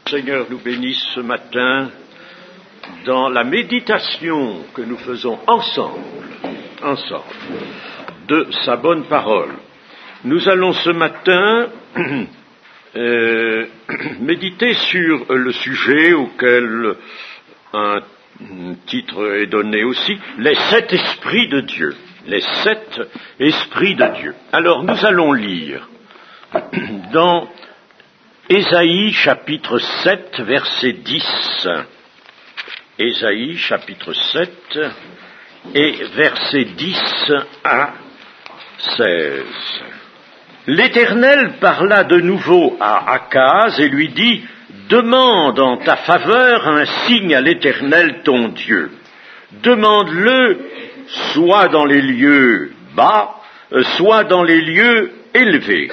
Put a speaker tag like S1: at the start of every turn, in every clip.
S1: Seigneur nous bénisse ce matin dans la méditation que nous faisons ensemble, de sa bonne parole. Nous allons ce matin méditer sur le sujet auquel un titre est donné aussi, les 7 esprits de Dieu. Les 7 esprits de Dieu. Alors nous allons lire dans Ésaïe chapitre 7 verset 10. Ésaïe chapitre 7 et verset 10 à 16. L'Éternel parla de nouveau à Akaz et lui dit: demande en ta faveur un signe à l'Éternel ton Dieu. Demande-le soit dans les lieux bas, soit dans les lieux élevés.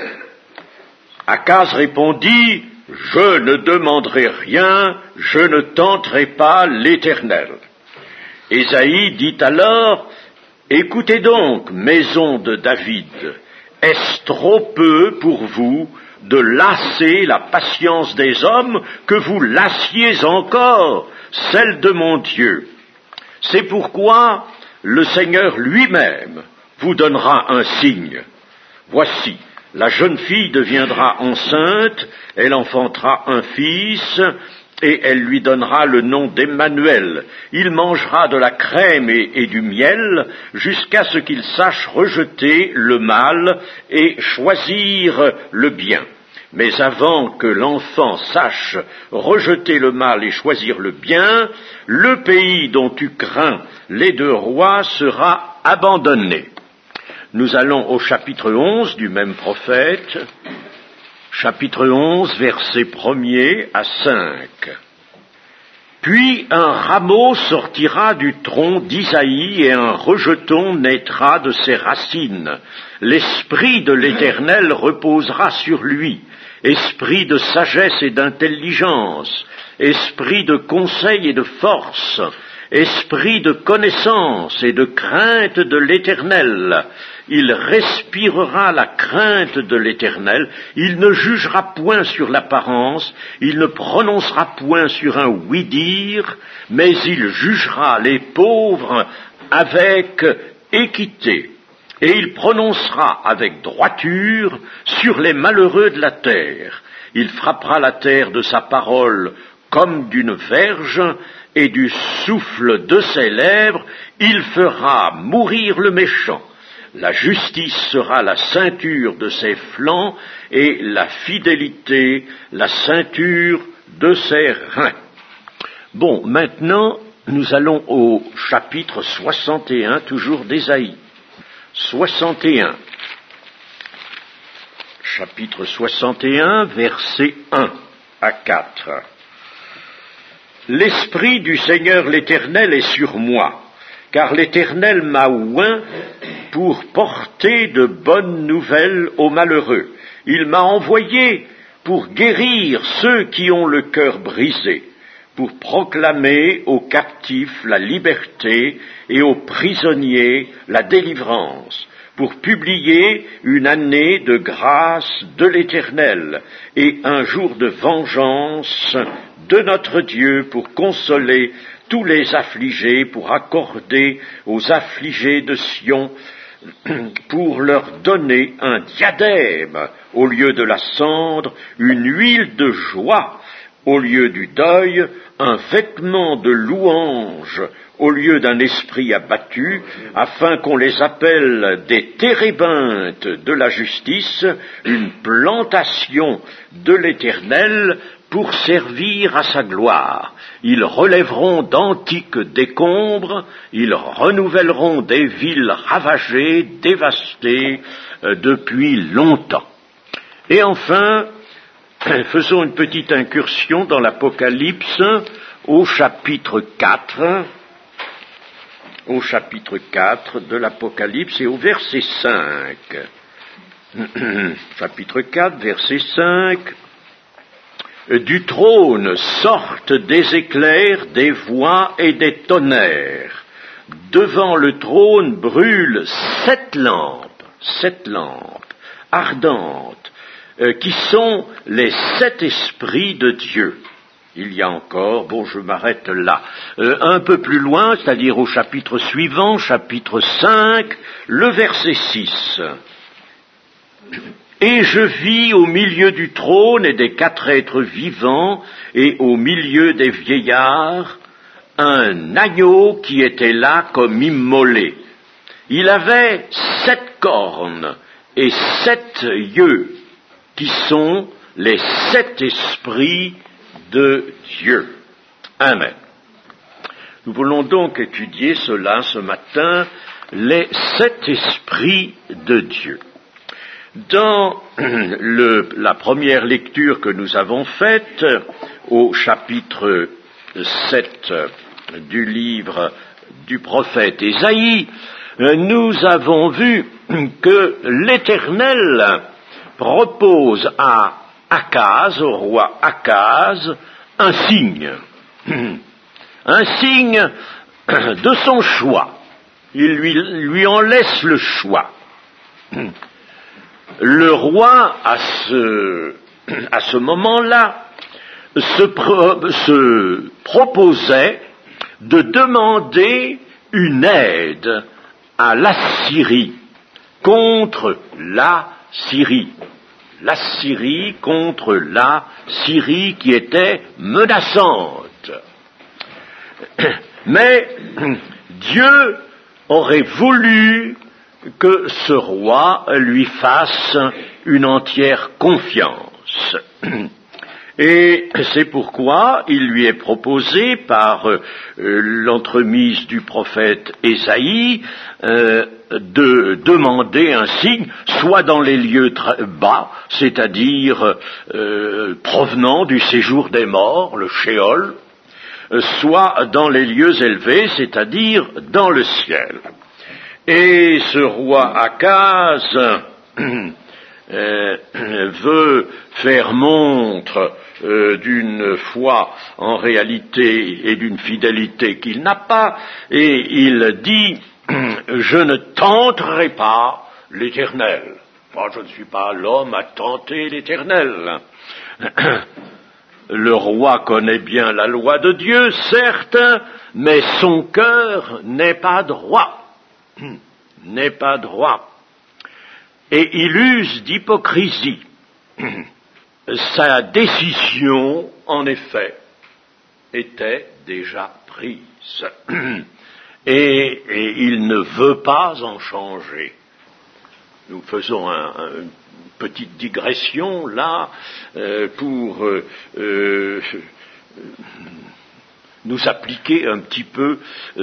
S1: Akaz répondit: je ne demanderai rien, je ne tenterai pas l'Éternel. Ésaïe dit alors: écoutez donc, maison de David, est-ce trop peu pour vous de lasser la patience des hommes que vous lassiez encore celle de mon Dieu? C'est pourquoi le Seigneur lui-même vous donnera un signe. Voici, la jeune fille deviendra enceinte, elle enfantera un fils, et elle lui donnera le nom d'Emmanuel. Il mangera de la crème et du miel, jusqu'à ce qu'il sache rejeter le mal et choisir le bien. Mais avant que l'enfant sache rejeter le mal et choisir le bien, le pays dont tu crains les 2 rois sera abandonné. Nous allons au chapitre 11 du même prophète, chapitre 11, versets 1er à 5. Puis un rameau sortira du tronc d'Isaïe et un rejeton naîtra de ses racines. L'esprit de l'Éternel reposera sur lui, esprit de sagesse et d'intelligence, esprit de conseil et de force, esprit de connaissance et de crainte de l'Éternel. Il respirera la crainte de l'Éternel, il ne jugera point sur l'apparence, il ne prononcera point sur un oui-dire, mais il jugera les pauvres avec équité, et il prononcera avec droiture sur les malheureux de la terre. Il frappera la terre de sa parole comme d'une verge, et du souffle de ses lèvres, il fera mourir le méchant. La justice sera la ceinture de ses flancs, et la fidélité la ceinture de ses reins. Bon, maintenant, nous allons au chapitre 61, toujours d'Ésaïe. 61. Chapitre 61, versets 1 à 4. L'Esprit du Seigneur l'Éternel est sur moi, car l'Éternel m'a oint pour porter de bonnes nouvelles aux malheureux. Il m'a envoyé pour guérir ceux qui ont le cœur brisé, pour proclamer aux captifs la liberté et aux prisonniers la délivrance, pour publier une année de grâce de l'Éternel et un jour de vengeance de notre Dieu, pour consoler tous les affligés, pour accorder aux affligés de Sion, pour leur donner un diadème au lieu de la cendre, une huile de joie au lieu du deuil, un vêtement de louange au lieu d'un esprit abattu, afin qu'on les appelle des térébintes de la justice, une plantation de l'Éternel pour servir à sa gloire. Ils relèveront d'antiques décombres, ils renouvelleront des villes ravagées, dévastées depuis longtemps. Et enfin, faisons une petite incursion dans l'Apocalypse au chapitre 4, de l'Apocalypse et au verset 5. Chapitre 4, verset 5. Du trône sortent des éclairs, des voix et des tonnerres. Devant le trône brûlent 7 lampes ardentes, qui sont les 7 esprits de Dieu. il y a encore, je m'arrête là, un peu plus loin, c'est-à-dire au chapitre suivant, chapitre 5, le verset 6. Et je vis au milieu du trône et des 4 êtres vivants et au milieu des vieillards un agneau qui était là comme immolé. Il avait 7 cornes et 7 yeux, qui sont les 7 esprits de Dieu. Amen. Nous voulons donc étudier cela ce matin, les 7 esprits de Dieu. Dans la première lecture que nous avons faite, au chapitre 7 du livre du prophète Ésaïe, nous avons vu que l'Éternel propose à Akaz, au roi Akaz, un signe de son choix. Il lui en laisse le choix. Le roi, à ce moment-là, se proposait de demander une aide à l'Assyrie contre la Syrie. L'Assyrie contre la Syrie qui était menaçante. Mais Dieu aurait voulu que ce roi lui fasse une entière confiance. Et c'est pourquoi il lui est proposé par l'entremise du prophète Ésaïe de demander un signe, soit dans les lieux bas, c'est-à-dire provenant du séjour des morts, le Sheol, soit dans les lieux élevés, c'est-à-dire dans le ciel. Et ce roi Akaz veut faire montre d'une foi en réalité et d'une fidélité qu'il n'a pas, et il dit « Je ne tenterai pas l'Éternel ». Moi, je ne suis pas l'homme à tenter l'Éternel. Le roi connaît bien la loi de Dieu, certes, mais son cœur n'est pas droit. N'est pas droit. Et il use d'hypocrisie. Sa décision, en effet, était déjà prise. Et il ne veut pas en changer. Nous faisons une petite digression là pour nous appliquer un petit peu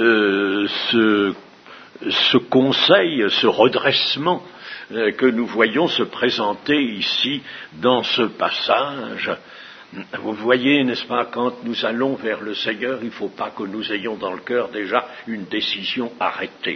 S1: ce conseil, ce redressement que nous voyons se présenter ici dans ce passage. Vous voyez, n'est-ce pas, quand nous allons vers le Seigneur, il ne faut pas que nous ayons dans le cœur déjà une décision arrêtée.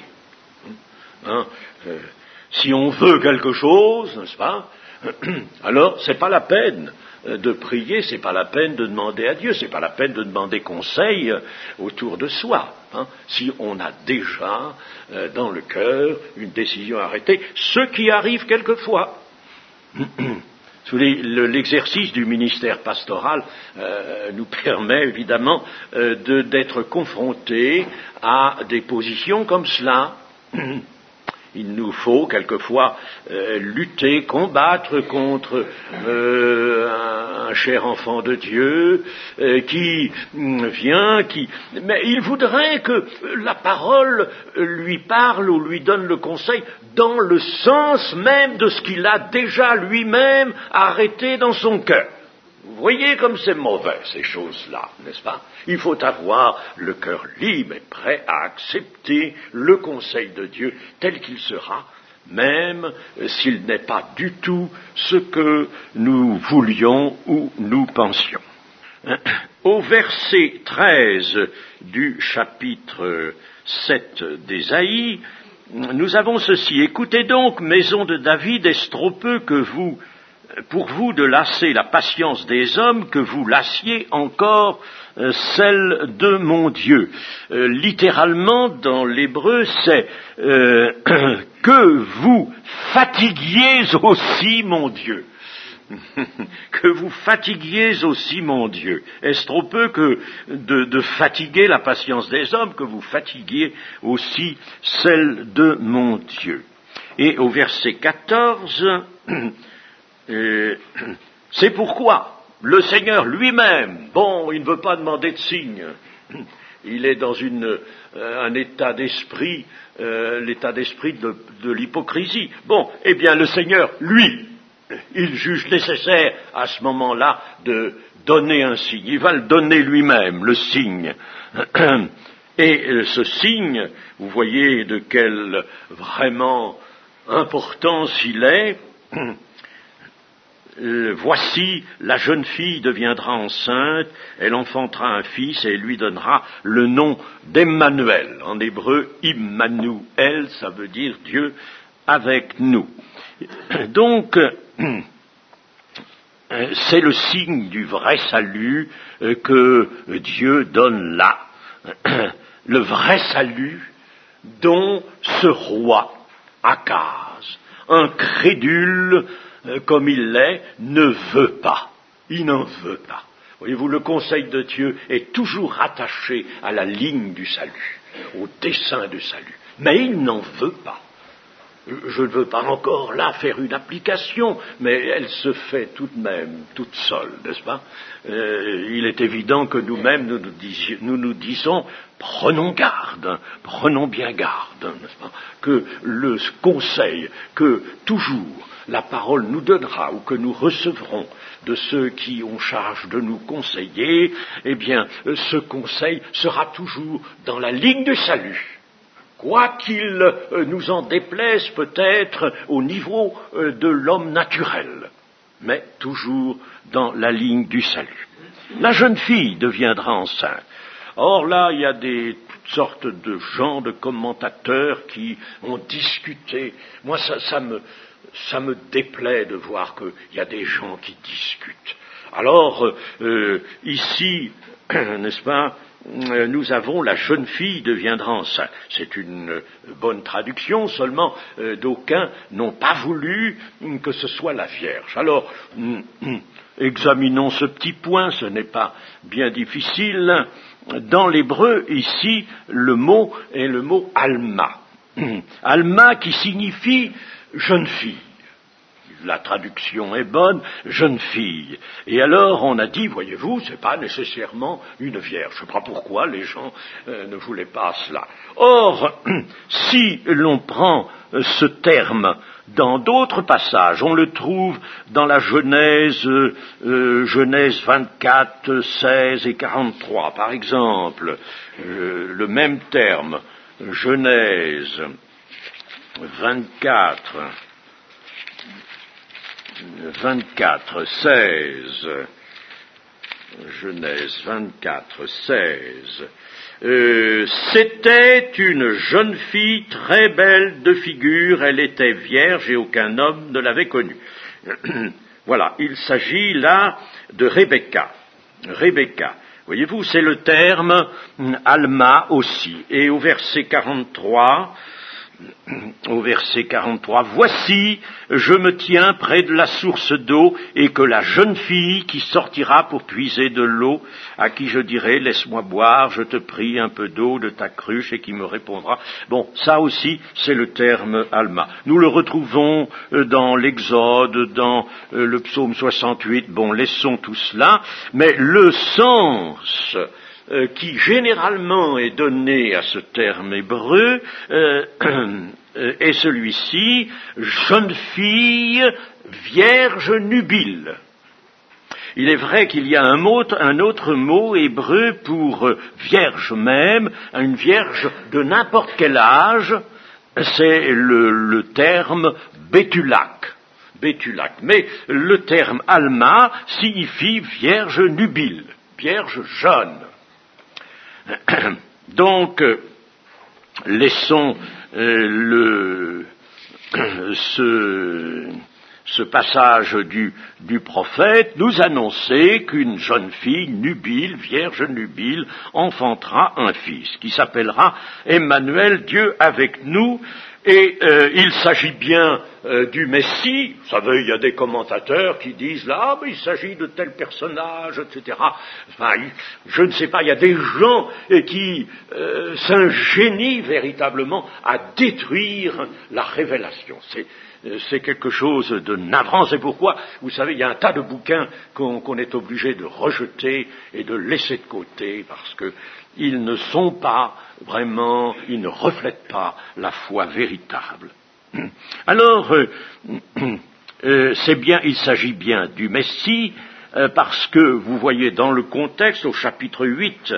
S1: Si on veut quelque chose, n'est-ce pas, alors c'est pas la peine de prier, c'est pas la peine de demander à Dieu, c'est pas la peine de demander conseil autour de soi, si on a déjà dans le cœur une décision arrêtée, ce qui arrive quelquefois. L'exercice du ministère pastoral nous permet évidemment d'être confrontés à des positions comme cela. Il nous faut quelquefois lutter, combattre contre un cher enfant de Dieu qui vient, mais il voudrait que la parole lui parle ou lui donne le conseil dans le sens même de ce qu'il a déjà lui-même arrêté dans son cœur. Vous voyez comme c'est mauvais, ces choses-là, n'est-ce pas? Il faut avoir le cœur libre et prêt à accepter le conseil de Dieu tel qu'il sera, même s'il n'est pas du tout ce que nous voulions ou nous pensions. Au verset 13 du chapitre 7 d'Ésaïe, nous avons ceci. « Écoutez donc, maison de David, est-ce trop peu pour vous de lasser la patience des hommes, que vous lassiez encore celle de mon Dieu. » Littéralement, dans l'hébreu, c'est que vous fatiguiez aussi mon Dieu. que vous fatiguiez aussi mon Dieu. Est-ce trop peu que de fatiguer la patience des hommes, que vous fatiguiez aussi celle de mon Dieu? Et au verset 14, c'est pourquoi le Seigneur lui-même, il ne veut pas demander de signe, il est dans un état d'esprit, l'état d'esprit de l'hypocrisie. Eh bien le Seigneur, lui, il juge nécessaire à ce moment-là de donner un signe. Il va le donner lui-même, le signe. Et ce signe, vous voyez de quelle vraiment importance il est. Voici, la jeune fille deviendra enceinte, elle enfantera un fils et lui donnera le nom d'Emmanuel. En hébreu, Immanuel, ça veut dire Dieu avec nous. Donc, c'est le signe du vrai salut que Dieu donne là. Le vrai salut dont ce roi, Akaz, incrédule comme il l'est, ne veut pas. Il n'en veut pas. Voyez-vous, le conseil de Dieu est toujours rattaché à la ligne du salut, au dessein du salut. Mais il n'en veut pas. Je ne veux pas encore là faire une application, mais elle se fait tout de même, toute seule, n'est-ce pas? Il est évident que nous-mêmes, nous disons, prenons garde, prenons bien garde, n'est-ce pas? Que le conseil que toujours la parole nous donnera ou que nous recevrons de ceux qui ont charge de nous conseiller, eh bien, ce conseil sera toujours dans la ligne du salut. Quoi qu'il nous en déplaise peut-être au niveau de l'homme naturel, mais toujours dans la ligne du salut. La jeune fille deviendra enceinte. Or là, il y a toutes sortes de gens, de commentateurs qui ont discuté. Moi, ça me déplaît de voir qu'il y a des gens qui discutent. Alors, ici, n'est-ce pas, nous avons la jeune fille deviendra enceinte. C'est une bonne traduction, seulement d'aucuns n'ont pas voulu que ce soit la Vierge. Alors, examinons ce petit point, ce n'est pas bien difficile. Dans l'hébreu, ici, le mot est le mot Alma. Alma qui signifie jeune fille. La traduction est bonne, jeune fille. Et alors on a dit, voyez-vous, c'est pas nécessairement une vierge. Je ne sais pas pourquoi les gens ne voulaient pas cela. Or, si l'on prend ce terme dans d'autres passages, on le trouve dans la Genèse 24, 16 et 43, par exemple, le même terme, Genèse 24, 16, Genèse 24, 16, c'était une jeune fille très belle de figure, elle était vierge et aucun homme ne l'avait connue. Voilà, il s'agit là de Rebecca. Rebecca, voyez-vous, c'est le terme Alma aussi. Et au verset 43, voici, je me tiens près de la source d'eau, et que la jeune fille qui sortira pour puiser de l'eau, à qui je dirai, laisse-moi boire, je te prie un peu d'eau de ta cruche, et qui me répondra. Bon, ça aussi, c'est le terme Alma. Nous le retrouvons dans l'Exode, dans le psaume 68, laissons tout cela, mais le sens qui généralement est donné à ce terme hébreu est celui-ci, jeune fille, vierge nubile. Il est vrai qu'il y a un autre mot hébreu pour vierge même, une vierge de n'importe quel âge, c'est le terme Bétulac. Mais le terme Alma signifie vierge nubile, vierge jeune. Donc, laissons ce passage du prophète nous annoncer qu'une jeune fille nubile, vierge nubile, enfantera un fils, qui s'appellera Emmanuel, Dieu avec nous. Et il s'agit bien du Messie. Vous savez, il y a des commentateurs qui disent là, mais il s'agit de tel personnage, etc. Enfin, je ne sais pas, il y a des gens qui s'ingénient véritablement à détruire la révélation. C'est quelque chose de navrant. C'est pourquoi, vous savez, il y a un tas de bouquins qu'on est obligé de rejeter et de laisser de côté parce qu'ils ne sont pas vraiment, ils ne reflètent pas la foi véritable. Alors, c'est bien, il s'agit bien du Messie, parce que vous voyez dans le contexte, au chapitre 8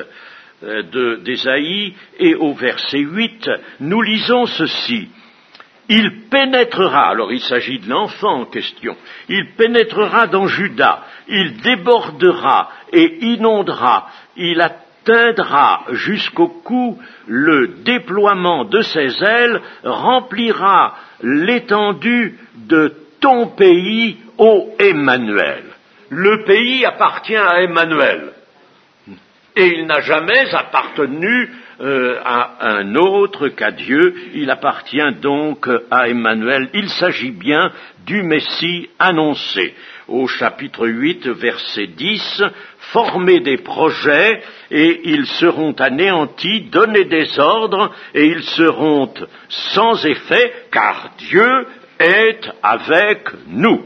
S1: d'Ésaïe et au verset 8, nous lisons ceci. Il pénétrera, alors il s'agit de l'enfant en question, il pénétrera dans Juda, il débordera et inondera, il atteindra jusqu'au cou, le déploiement de ses ailes remplira l'étendue de ton pays, ô Emmanuel. Le pays appartient à Emmanuel. Et il n'a jamais appartenu à un autre qu'à Dieu, il appartient donc à Emmanuel. Il s'agit bien du Messie annoncé. Au chapitre 8, verset 10, former des projets et ils seront anéantis, donner des ordres et ils seront sans effet, car Dieu est avec nous.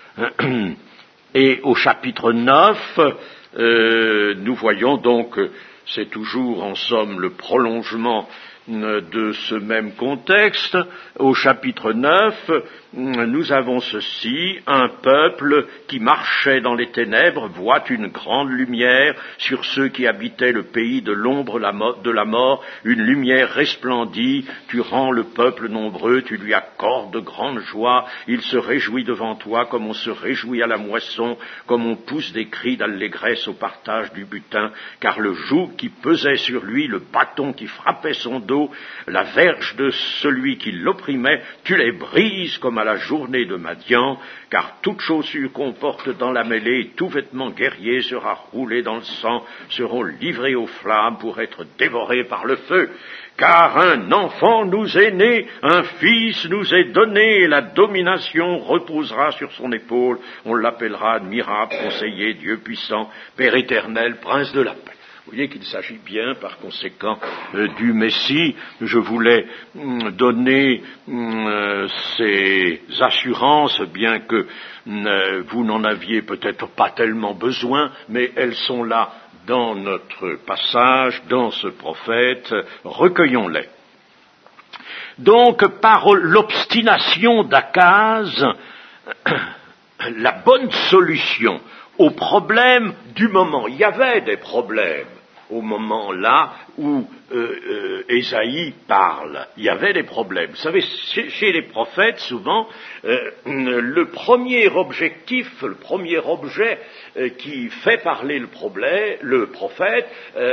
S1: Et au chapitre 9, nous voyons donc, c'est toujours en somme le prolongement de ce même contexte. Au chapitre 9, nous avons ceci, un peuple qui marchait dans les ténèbres voit une grande lumière, sur ceux qui habitaient le pays de l'ombre de la mort, une lumière resplendit, tu rends le peuple nombreux, tu lui accordes de grandes joies, il se réjouit devant toi comme on se réjouit à la moisson, comme on pousse des cris d'allégresse au partage du butin, car le joug qui pesait sur lui, le bâton qui frappait son dos, la verge de celui qui l'opprimait, tu les brises comme à la journée de Madian, car toute chaussure qu'on porte dans la mêlée, et tout vêtement guerrier sera roulé dans le sang, seront livrés aux flammes pour être dévorés par le feu. Car un enfant nous est né, un fils nous est donné, et la domination reposera sur son épaule. On l'appellera admirable, conseiller, Dieu puissant, Père éternel, prince de la paix. Vous voyez qu'il s'agit bien, par conséquent, du Messie. Je voulais donner ces assurances, bien que vous n'en aviez peut-être pas tellement besoin, mais elles sont là dans notre passage, dans ce prophète. Recueillons-les. Donc, par l'obstination d'Akaz, la bonne solution au problème du moment, il y avait des problèmes au moment là où Ésaïe parle, il y avait des problèmes. Vous savez, chez les prophètes, souvent, le premier objectif, le premier objet qui fait parler le prophète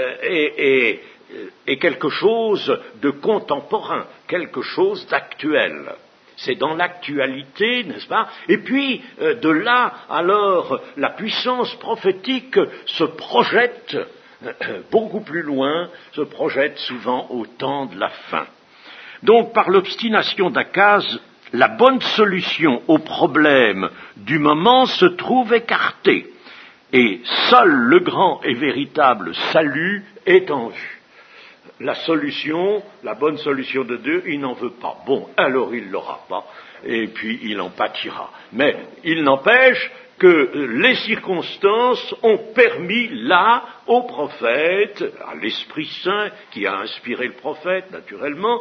S1: est quelque chose de contemporain, quelque chose d'actuel. C'est dans l'actualité, n'est-ce pas? Et puis, de là, alors, la puissance prophétique se projette beaucoup plus loin, se projette souvent au temps de la fin. Donc, par l'obstination d'Akaz, la bonne solution au problème du moment se trouve écartée, et seul le grand et véritable salut est en vue. La solution, la bonne solution de Dieu, il n'en veut pas. Bon, alors il ne l'aura pas, et puis il en pâtira. Mais il n'empêche que les circonstances ont permis là au prophète, à l'Esprit Saint qui a inspiré le prophète naturellement,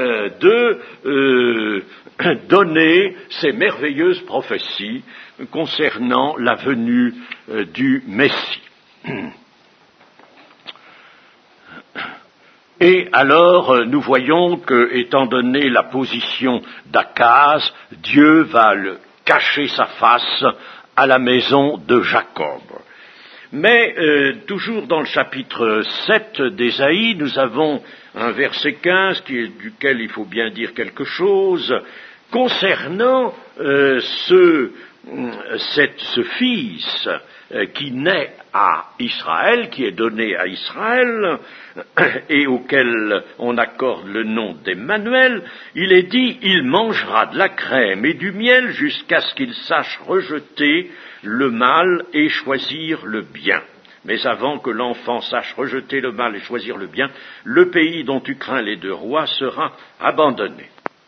S1: de donner ces merveilleuses prophéties concernant la venue du Messie. Et alors, nous voyons que, étant donné la position d'Akaz, Dieu va cacher sa face à la maison de Jacob. Mais, toujours dans le chapitre 7 d'Ésaïe, nous avons un verset 15 duquel il faut bien dire quelque chose, concernant ce ce fils qui naît à Israël, qui est donné à Israël, et auquel on accorde le nom d'Emmanuel, il est dit, il mangera de la crème et du miel jusqu'à ce qu'il sache rejeter le mal et choisir le bien. Mais avant que l'enfant sache rejeter le mal et choisir le bien, le pays dont tu crains les deux rois sera abandonné.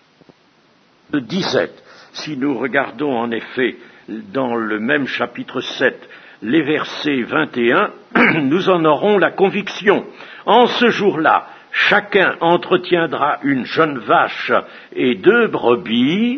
S1: 17. Si nous regardons en effet dans le même chapitre 7, les versets 21, nous en aurons la conviction. En ce jour-là, chacun entretiendra une jeune vache et deux brebis,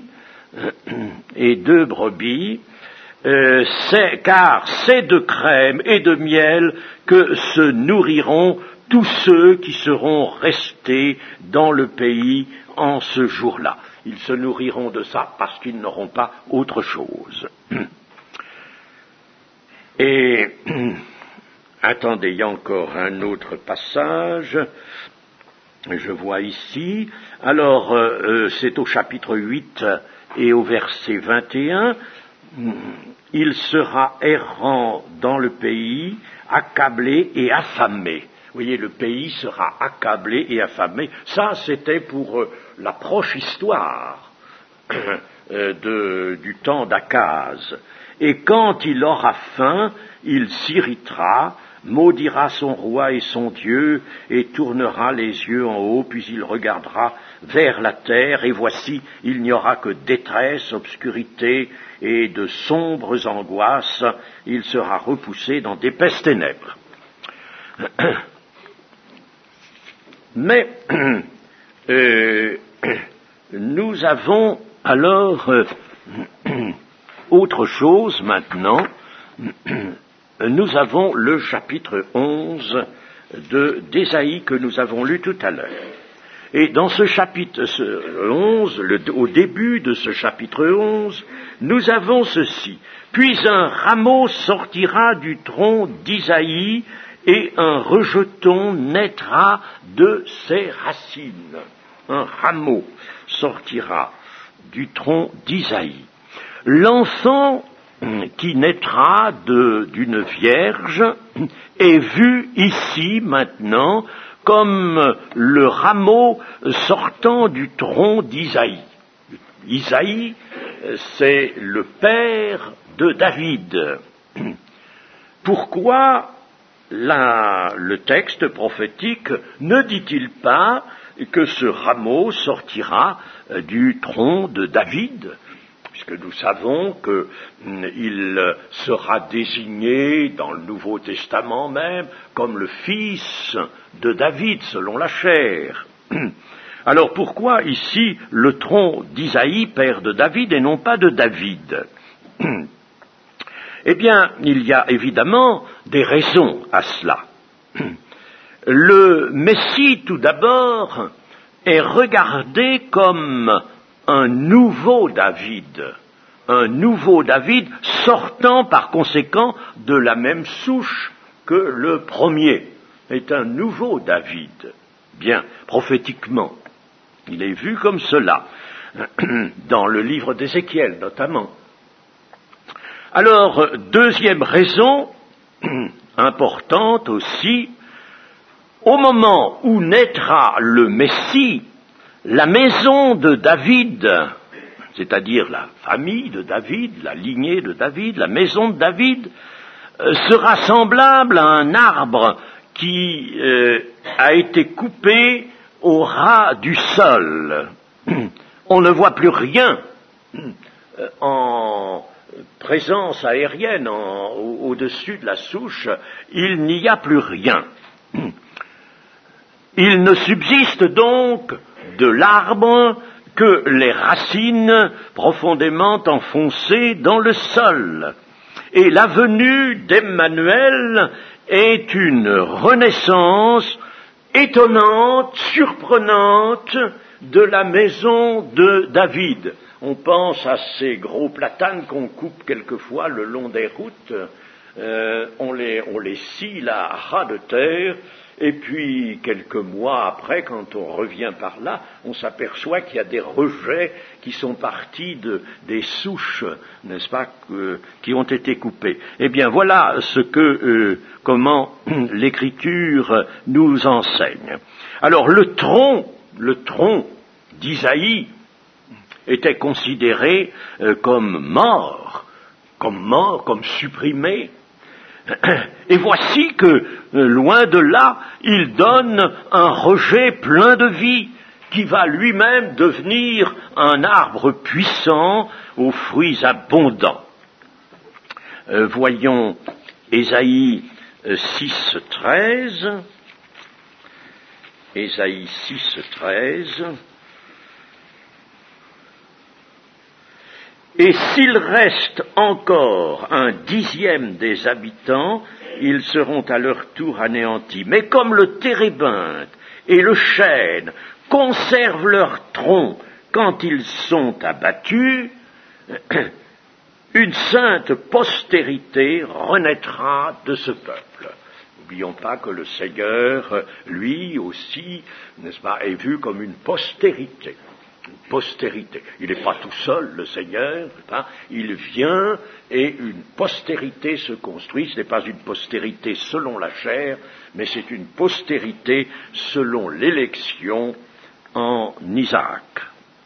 S1: car c'est de crème et de miel que se nourriront tous ceux qui seront restés dans le pays en ce jour-là. Ils se nourriront de ça parce qu'ils n'auront pas autre chose. Et attendez, il y a encore un autre passage, je vois ici. Alors, c'est au chapitre 8 et au verset 21, il sera errant dans le pays, accablé et affamé. Vous voyez, le pays sera accablé et affamé. Ça, c'était pour la proche histoire du temps d'Akaz. Et quand il aura faim, il s'irritera, maudira son roi et son Dieu, et tournera les yeux en haut, puis il regardera vers la terre, et voici, il n'y aura que détresse, obscurité et de sombres angoisses. Il sera repoussé dans d'épaisses ténèbres. Mais nous avons alors autre chose maintenant. Nous avons le chapitre 11 d'Ésaïe que nous avons lu tout à l'heure. Et dans ce chapitre 11, au début de ce chapitre 11, nous avons ceci. Puis un rameau sortira du tronc d'Isaïe, et un rejeton naîtra de ses racines. Un rameau sortira du tronc d'Isaïe. L'enfant qui naîtra d'une vierge est vu ici maintenant comme le rameau sortant du tronc d'Isaïe. Isaïe, c'est le père de David. Pourquoi le texte prophétique ne dit-il pas que ce rameau sortira du tronc de David, puisque nous savons qu'il sera désigné dans le Nouveau Testament même comme le fils de David selon la chair. Alors pourquoi ici le tronc d'Isaïe, père de David, et non pas de David? Eh bien, il y a évidemment des raisons à cela. Le Messie, tout d'abord, est regardé comme un nouveau David sortant par conséquent de la même souche que le premier, est un nouveau David. Bien, prophétiquement, il est vu comme cela, dans le livre d'Ézéchiel notamment. Alors, deuxième raison, importante aussi, au moment où naîtra le Messie, la maison de David, c'est-à-dire la famille de David, la lignée de David, la maison de David, sera semblable à un arbre qui a été coupé au ras du sol. On ne voit plus rien en présence aérienne au-dessus de la souche, il n'y a plus rien. Il ne subsiste donc de l'arbre que les racines profondément enfoncées dans le sol. Et la venue d'Emmanuel est une renaissance étonnante, surprenante de la maison de David. On pense à ces gros platanes qu'on coupe quelquefois le long des routes on les scie là à ras de terre, et puis quelques mois après, quand on revient par là, on s'aperçoit qu'il y a des rejets qui sont partis des souches, n'est-ce pas, qui ont été coupées. Eh bien voilà comment l'Écriture nous enseigne. Alors le tronc d'Isaïe était considéré comme mort, comme supprimé. Et voici que, loin de là, il donne un rejet plein de vie, qui va lui-même devenir un arbre puissant aux fruits abondants. Voyons Ésaïe 6:13. Ésaïe 6:13. Et s'il reste encore 1/10 des habitants, ils seront à leur tour anéantis. Mais comme le térébinthe et le chêne conservent leur tronc quand ils sont abattus, une sainte postérité renaîtra de ce peuple. N'oublions pas que le Seigneur, lui aussi, n'est-ce pas, est vu comme une postérité. Une postérité. Il n'est pas tout seul, le Seigneur, hein, il vient et une postérité se construit. Ce n'est pas une postérité selon la chair, mais c'est une postérité selon l'élection en Isaac.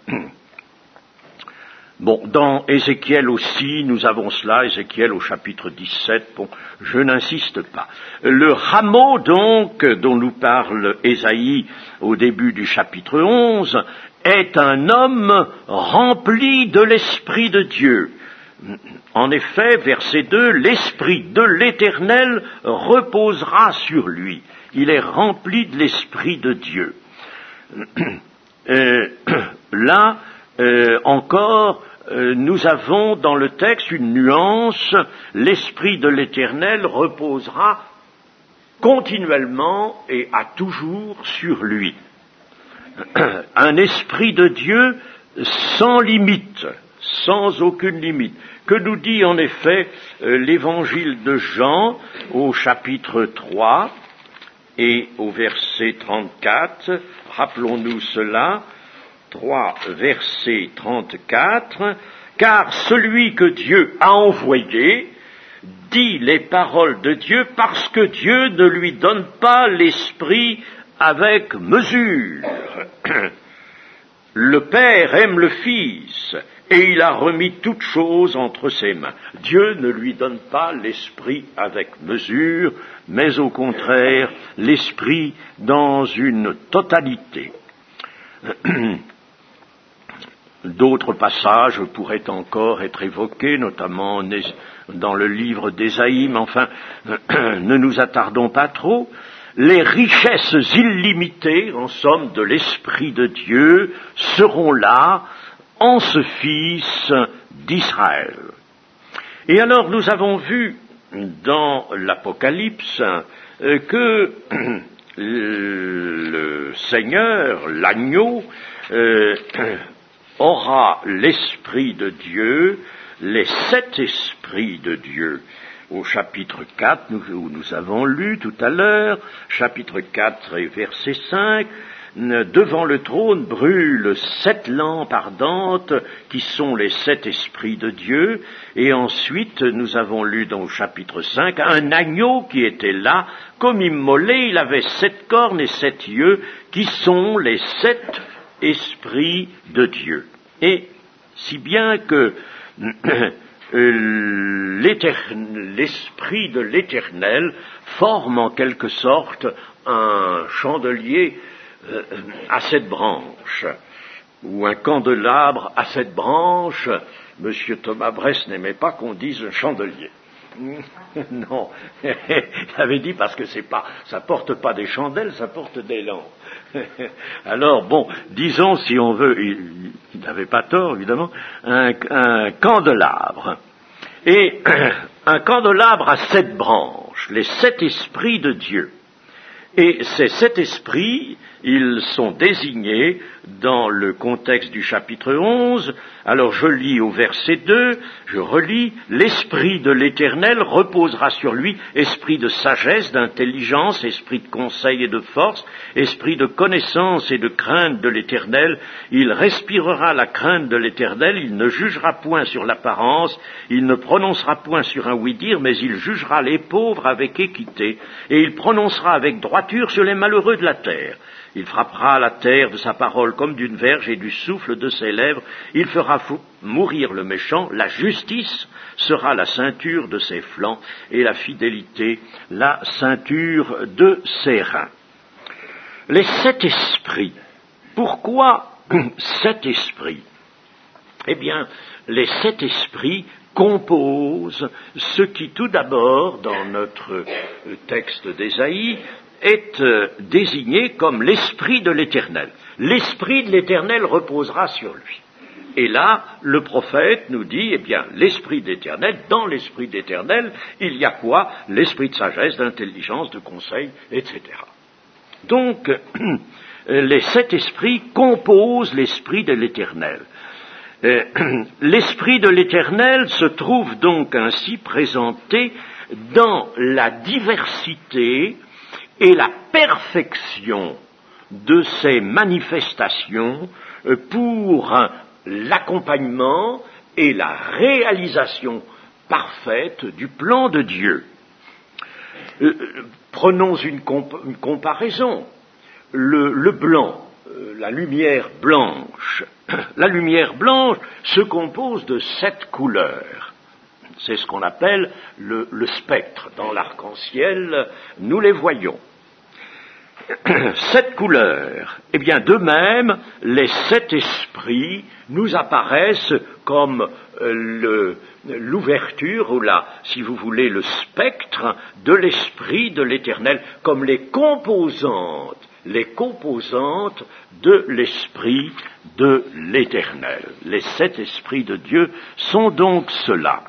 S1: Bon, dans Ézéchiel aussi, nous avons cela, Ézéchiel au chapitre 17, bon, je n'insiste pas. Le rameau, donc, dont nous parle Ésaïe au début du chapitre 11, est un homme rempli de l'Esprit de Dieu. En effet, verset 2, l'Esprit de l'Éternel reposera sur lui. Il est rempli de l'Esprit de Dieu. Là, encore, nous avons dans le texte une nuance, l'Esprit de l'Éternel reposera continuellement et à toujours sur lui. Un esprit de Dieu sans limite, sans aucune limite, que nous dit en effet l'évangile de Jean au chapitre 3 et au verset 34, rappelons-nous cela, 3 verset 34, car celui que Dieu a envoyé dit les paroles de Dieu parce que Dieu ne lui donne pas l'esprit avec mesure. Le Père aime le Fils, et il a remis toutes choses entre ses mains. Dieu ne lui donne pas l'esprit avec mesure, mais au contraire, l'esprit dans une totalité. D'autres passages pourraient encore être évoqués, notamment dans le livre d'Ésaïe, mais enfin, ne nous attardons pas trop. Les richesses illimitées, en somme, de l'Esprit de Dieu seront là en ce Fils d'Israël. Et alors nous avons vu dans l'Apocalypse que le Seigneur, l'agneau, aura l'Esprit de Dieu, les 7 esprits de Dieu. Au chapitre 4, où nous avons lu tout à l'heure, chapitre 4 et verset 5, devant le trône brûlent 7 lampes ardentes qui sont les 7 esprits de Dieu, et ensuite nous avons lu dans le chapitre 5 un agneau qui était là, comme immolé, il avait 7 cornes et 7 yeux, qui sont les 7 esprits de Dieu. Et si bien que l'esprit de l'Éternel forme en quelque sorte un chandelier à 7 branches, ou un candelabre à 7 branches. Monsieur Thomas Bress n'aimait pas qu'on dise un chandelier. Non, il avait dit parce que ça porte pas des chandelles, ça porte des lampes. Alors bon, disons si on veut, il n'avait pas tort évidemment, un candelabre. Et un candelabre à 7 branches, les 7 esprits de Dieu. Et ces 7 esprits, ils sont désignés dans le contexte du chapitre 11. Alors je lis au verset 2, je relis, « L'Esprit de l'Éternel reposera sur lui, esprit de sagesse, d'intelligence, esprit de conseil et de force, esprit de connaissance et de crainte de l'Éternel. Il respirera la crainte de l'Éternel, il ne jugera point sur l'apparence, il ne prononcera point sur un oui-dire, mais il jugera les pauvres avec équité, et il prononcera avec droiture sur les malheureux de la terre. Il frappera la terre de sa parole comme d'une verge et du souffle de ses lèvres. Il fera mourir le méchant. La justice sera la ceinture de ses flancs et la fidélité la ceinture de ses reins. » Les 7 esprits. Pourquoi 7 esprits ? Eh bien, les 7 esprits composent ce qui, tout d'abord, dans notre texte d'Ésaïe, est désigné comme l'Esprit de l'Éternel. L'Esprit de l'Éternel reposera sur lui. Et là, le prophète nous dit, eh bien, l'Esprit d'Éternel, dans l'Esprit d'Éternel, il y a quoi ? L'Esprit de sagesse, d'intelligence, de conseil, etc. Donc, les 7 esprits composent l'Esprit de l'Éternel. L'Esprit de l'Éternel se trouve donc ainsi présenté dans la diversité et la perfection de ces manifestations pour l'accompagnement et la réalisation parfaite du plan de Dieu. Prenons une comparaison. Le blanc, la lumière blanche. La lumière blanche se compose de 7 couleurs. C'est ce qu'on appelle le spectre. Dans l'arc-en-ciel, nous les voyons. 7 couleurs. Eh bien, de même, les 7 esprits nous apparaissent comme l'ouverture, ou si vous voulez, le spectre de l'Esprit de l'Éternel, comme les composantes de l'Esprit de l'Éternel. Les 7 esprits de Dieu sont donc ceux-là.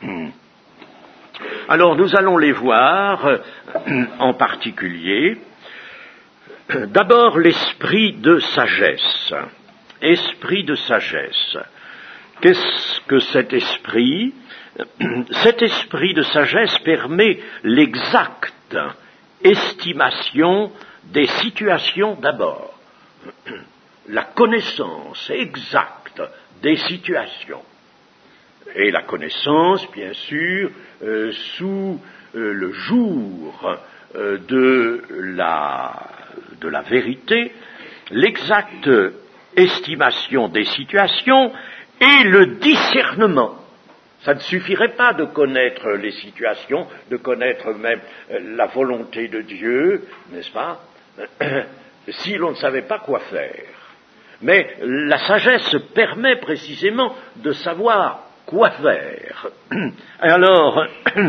S1: Alors, nous allons les voir en particulier. D'abord, l'esprit de sagesse. Esprit de sagesse. Qu'est-ce que cet esprit ? Cet esprit de sagesse permet l'exacte estimation des situations d'abord. La connaissance exacte des situations. Et la connaissance, bien sûr, sous le jour de la vérité, l'exacte estimation des situations et le discernement. Ça ne suffirait pas de connaître les situations, de connaître même la volonté de Dieu, n'est-ce pas, si l'on ne savait pas quoi faire. Mais la sagesse permet précisément de savoir quoi faire. Alors,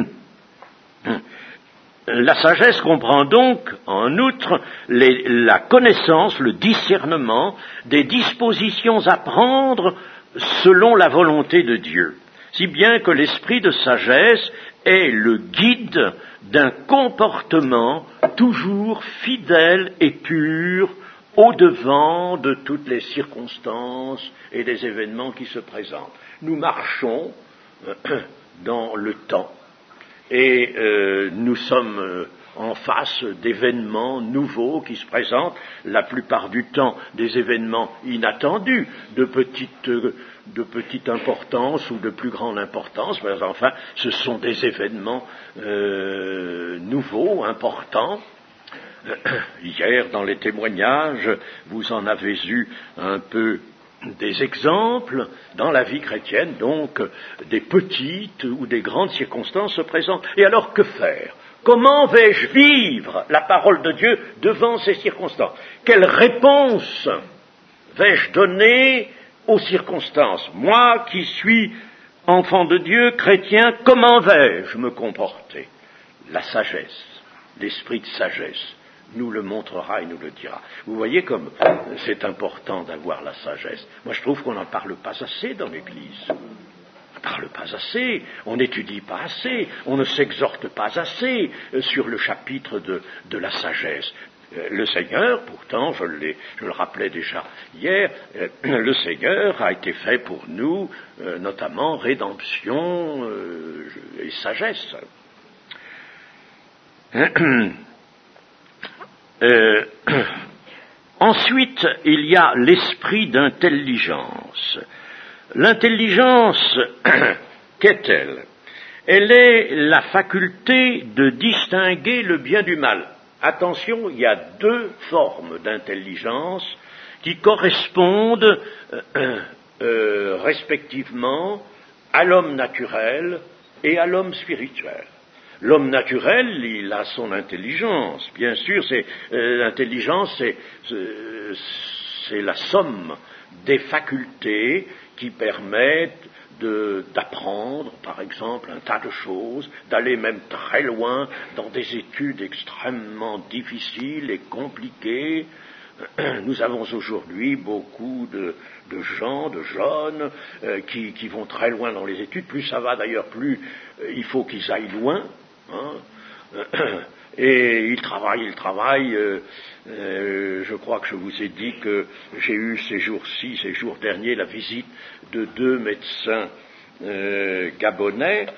S1: la sagesse comprend donc, en outre, la connaissance, le discernement des dispositions à prendre selon la volonté de Dieu, si bien que l'esprit de sagesse est le guide d'un comportement toujours fidèle et pur au-devant de toutes les circonstances et des événements qui se présentent. Nous marchons dans le temps. Et nous sommes en face d'événements nouveaux qui se présentent, la plupart du temps des événements inattendus, de petite importance ou de plus grande importance, mais enfin, ce sont des événements nouveaux, importants. Hier, dans les témoignages, vous en avez eu un peu des exemples dans la vie chrétienne, donc des petites ou des grandes circonstances se présentent. Et alors que faire ? Comment vais-je vivre la parole de Dieu devant ces circonstances ? Quelle réponse vais-je donner aux circonstances ? Moi qui suis enfant de Dieu, chrétien, comment vais-je me comporter ? La sagesse, l'esprit de sagesse nous le montrera et nous le dira. Vous voyez comme c'est important d'avoir la sagesse. Moi, je trouve qu'on n'en parle pas assez dans l'Église. On ne parle pas assez, on n'étudie pas assez, on ne s'exhorte pas assez sur le chapitre de la sagesse. Le Seigneur, pourtant, je le rappelais déjà hier, le Seigneur a été fait pour nous, notamment rédemption et sagesse. Ensuite, il y a l'esprit d'intelligence. L'intelligence, qu'est-elle? Elle est la faculté de distinguer le bien du mal. Attention, il y a deux formes d'intelligence qui correspondent respectivement à l'homme naturel et à l'homme spirituel. L'homme naturel, il a son intelligence. Bien sûr, l'intelligence, c'est la somme des facultés qui permettent d'apprendre, par exemple, un tas de choses, d'aller même très loin dans des études extrêmement difficiles et compliquées. Nous avons aujourd'hui beaucoup de gens, de jeunes, qui vont très loin dans les études. Plus ça va d'ailleurs, plus il faut qu'ils aillent loin. Et ils travaillent. Je crois que je vous ai dit que j'ai eu ces jours derniers, la visite de deux médecins gabonais,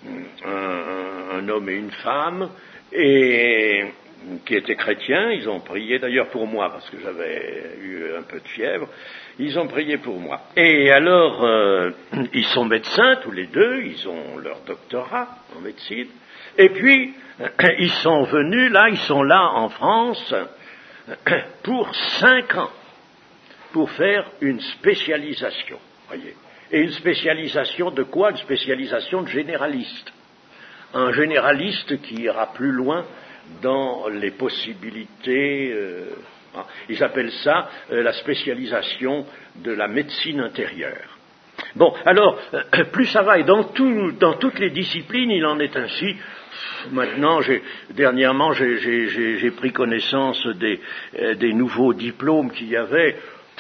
S1: un homme et une femme, et qui étaient chrétiens. Ils ont prié d'ailleurs pour moi, parce que j'avais eu un peu de fièvre. Ils ont prié pour moi. Et alors, ils sont médecins tous les deux, ils ont leur doctorat en médecine. Et puis, ils sont venus là, ils sont là en France pour 5 ans, pour faire une spécialisation, voyez. Et une spécialisation de quoi? Une spécialisation de généraliste. Un généraliste qui ira plus loin dans les possibilités, ils appellent ça la spécialisation de la médecine intérieure. Bon, alors, plus ça va, et dans toutes les disciplines, il en est ainsi. Maintenant, dernièrement, j'ai pris connaissance des nouveaux diplômes qu'il y avait.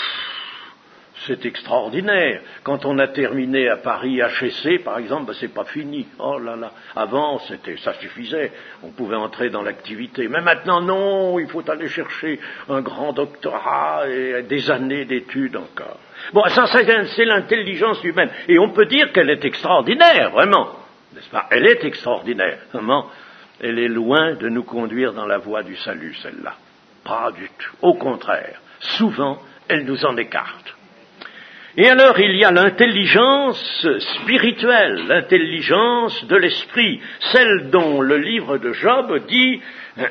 S1: C'est extraordinaire. Quand on a terminé à Paris HEC, par exemple, c'est pas fini. Oh là là. Avant, ça suffisait. On pouvait entrer dans l'activité. Mais maintenant, non, il faut aller chercher un grand doctorat et des années d'études encore. Bon, ça, c'est l'intelligence humaine. Et on peut dire qu'elle est extraordinaire, vraiment. N'est-ce pas? Elle est extraordinaire. Vraiment, elle est loin de nous conduire dans la voie du salut, celle-là. Pas du tout. Au contraire. Souvent, elle nous en écarte. Et alors, il y a l'intelligence spirituelle, l'intelligence de l'esprit, celle dont le livre de Job dit,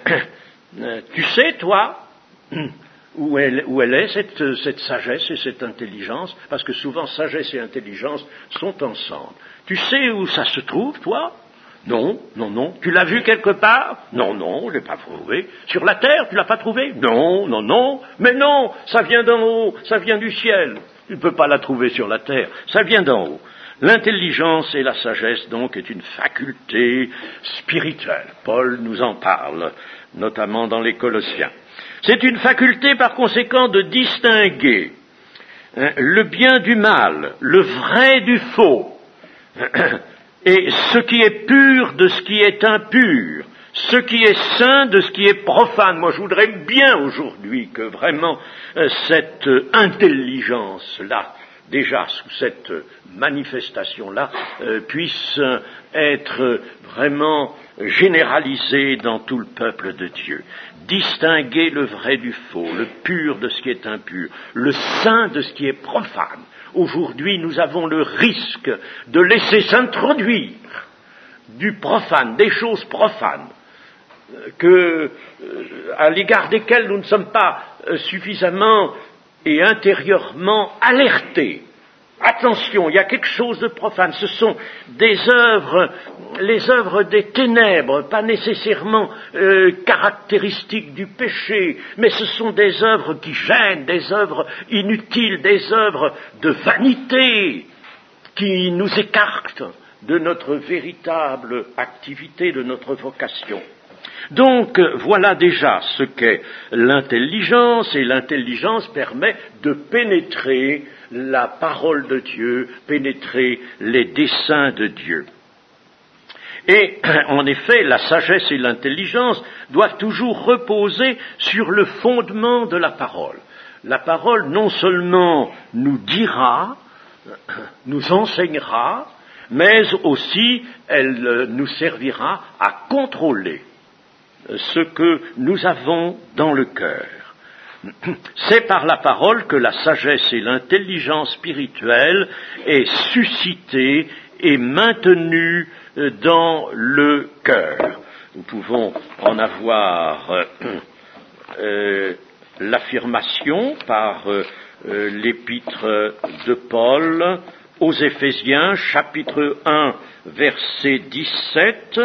S1: tu sais, toi, où elle est, cette sagesse et cette intelligence, parce que souvent, sagesse et intelligence sont ensemble. Tu sais où ça se trouve, toi? Non. Tu l'as vu quelque part? Non, je l'ai pas trouvé. Sur la terre, tu l'as pas trouvé? Non. Mais non, ça vient d'en haut, ça vient du ciel. Tu ne peux pas la trouver sur la terre, ça vient d'en haut. L'intelligence et la sagesse, donc, est une faculté spirituelle. Paul nous en parle, notamment dans les Colossiens. C'est une faculté, par conséquent, de distinguer le bien du mal, le vrai du faux, et ce qui est pur de ce qui est impur, ce qui est saint de ce qui est profane. Moi, je voudrais bien aujourd'hui que vraiment cette intelligence-là, déjà sous cette manifestation-là, puisse être vraiment généralisée dans tout le peuple de Dieu. Distinguer le vrai du faux, le pur de ce qui est impur, le saint de ce qui est profane. Aujourd'hui, nous avons le risque de laisser s'introduire du profane, des choses profanes, à l'égard desquelles nous ne sommes pas suffisamment et intérieurement alertés. Attention, il y a quelque chose de profane. Ce sont les œuvres des ténèbres, pas nécessairement caractéristiques du péché, mais ce sont des œuvres qui gênent, des œuvres inutiles, des œuvres de vanité qui nous écartent de notre véritable activité, de notre vocation. Donc, voilà déjà ce qu'est l'intelligence, et l'intelligence permet de pénétrer la parole de Dieu, pénétrer les desseins de Dieu. Et en effet, la sagesse et l'intelligence doivent toujours reposer sur le fondement de la parole. La parole non seulement nous dira, nous enseignera, mais aussi elle nous servira à contrôler ce que nous avons dans le cœur. C'est par la parole que la sagesse et l'intelligence spirituelle est suscitée et maintenue dans le cœur. Nous pouvons en avoir l'affirmation par l'épître de Paul aux Éphésiens, chapitre 1, verset 17.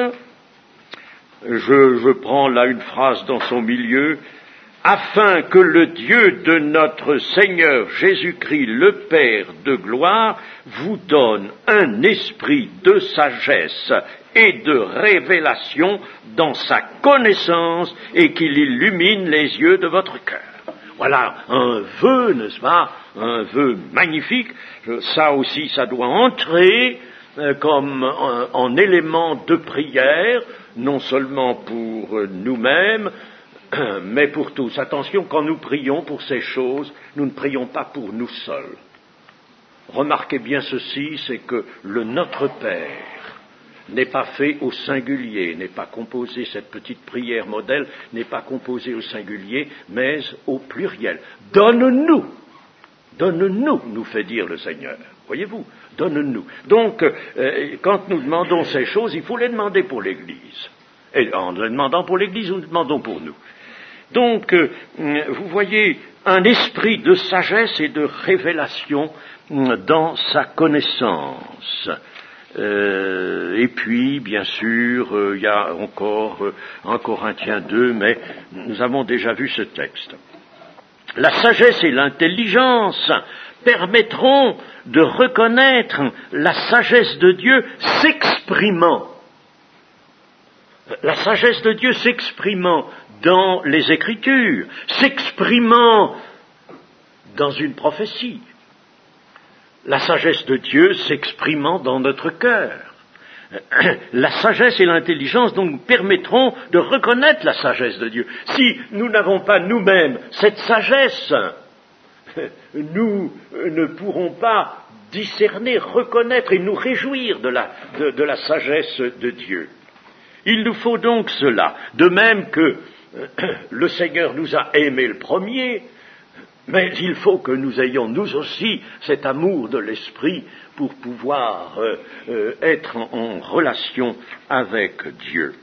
S1: Je prends là une phrase dans son milieu. Afin que le Dieu de notre Seigneur Jésus-Christ, le Père de gloire, vous donne un esprit de sagesse et de révélation dans sa connaissance et qu'il illumine les yeux de votre cœur. Voilà un vœu, n'est-ce pas? Un vœu magnifique. Ça aussi, ça doit entrer comme en élément de prière, non seulement pour nous-mêmes, mais pour tous. Attention, quand nous prions pour ces choses, nous ne prions pas pour nous seuls. Remarquez bien ceci, c'est que le Notre Père n'est pas fait au singulier, n'est pas composé, cette petite prière modèle n'est pas composée au singulier, mais au pluriel. Donne-nous, nous fait dire le Seigneur. Voyez-vous, donne-nous. Donc, quand nous demandons ces choses, il faut les demander pour l'Église. Et en les demandant pour l'Église, nous les demandons pour nous. Donc, vous voyez, un esprit de sagesse et de révélation dans sa connaissance. Et puis, bien sûr, il y a encore 1 Corinthiens 2, mais nous avons déjà vu ce texte. La sagesse et l'intelligence permettront de reconnaître la sagesse de Dieu s'exprimant. La sagesse de Dieu s'exprimant dans les Écritures, s'exprimant dans une prophétie. La sagesse de Dieu s'exprimant dans notre cœur. La sagesse et l'intelligence donc nous permettront de reconnaître la sagesse de Dieu. Si nous n'avons pas nous-mêmes cette sagesse, nous ne pourrons pas discerner, reconnaître et nous réjouir de la sagesse de Dieu. Il nous faut donc cela, de même que le Seigneur nous a aimés le premier, mais il faut que nous ayons nous aussi cet amour de l'esprit pour pouvoir être en relation avec Dieu.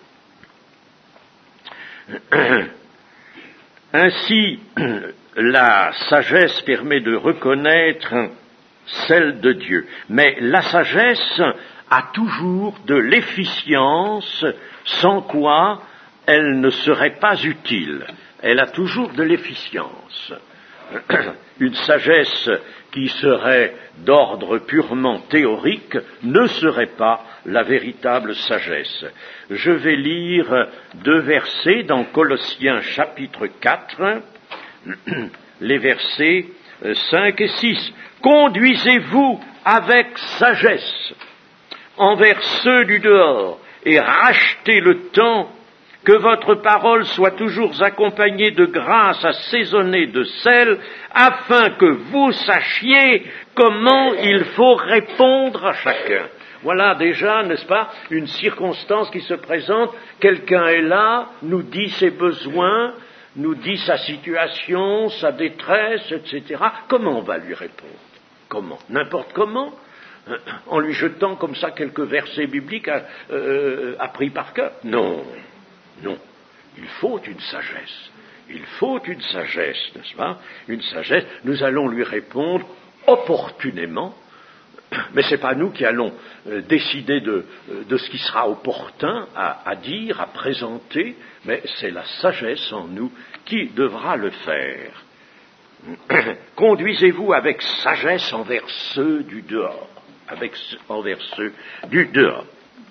S1: Ainsi, la sagesse permet de reconnaître celle de Dieu, mais la sagesse a toujours de l'efficience, sans quoi elle ne serait pas utile. Elle a toujours de l'efficience. Une sagesse qui serait d'ordre purement théorique ne serait pas la véritable sagesse. Je vais lire 2 versets dans Colossiens chapitre 4, les versets 5 et 6. Conduisez-vous avec sagesse envers ceux du dehors et rachetez le temps, que votre parole soit toujours accompagnée de grâce assaisonnée de sel, afin que vous sachiez comment il faut répondre à chacun. Voilà déjà, n'est-ce pas, une circonstance qui se présente. Quelqu'un est là, nous dit ses besoins, nous dit sa situation, sa détresse, etc. Comment on va lui répondre? Comment? N'importe comment? En lui jetant comme ça quelques versets bibliques appris par cœur? Non. Non, il faut une sagesse. Il faut une sagesse, n'est-ce pas? Une sagesse. Nous allons lui répondre opportunément, mais ce n'est pas nous qui allons décider de ce qui sera opportun à dire, à présenter, mais c'est la sagesse en nous qui devra le faire. Conduisez-vous avec sagesse envers ceux du dehors. Envers ceux du dehors.